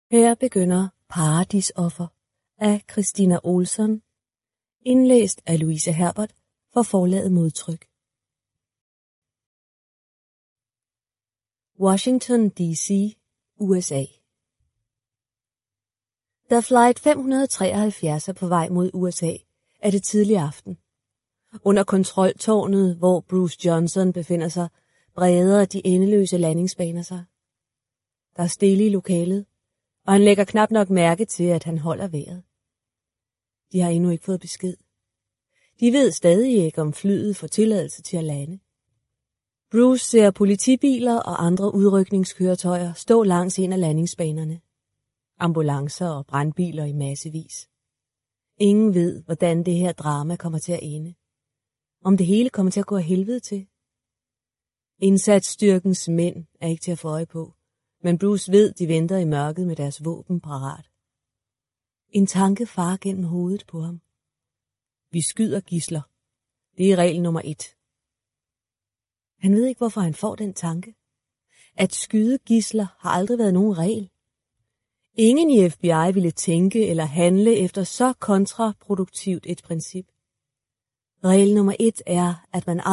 Her begynder Paradisoffer af Christina Olsson, indlæst af Louise Herbert for forlaget Modtryk. Washington, D.C., USA. Da Flight 573 er på vej mod USA, er det tidlig aften. Under kontroltårnet, hvor Bruce Johnson befinder sig, breder de endeløse landingsbaner sig. Der er stille i lokalet, og han lægger knap nok mærke til, at han holder vejret. De har endnu ikke fået besked. De ved stadig ikke, om flyet får tilladelse til at lande. Bruce ser politibiler og andre udrykningskøretøjer stå langs en af landingsbanerne. Ambulancer og brandbiler i massevis. Ingen ved, hvordan det her drama kommer til at ende. Om det hele kommer til at gå af helvede til. Indsatsstyrkens mænd er ikke til at få øje på, men Bruce ved, de venter i mørket med deres våben parat. En tanke farer gennem hovedet på ham. Vi skyder gidsler. Det er regel nummer 1. Han ved ikke, hvorfor han får den tanke. At skyde gidsler har aldrig været nogen regel. Ingen i FBI ville tænke eller handle efter så kontraproduktivt et princip. Regel nummer 1 er, at man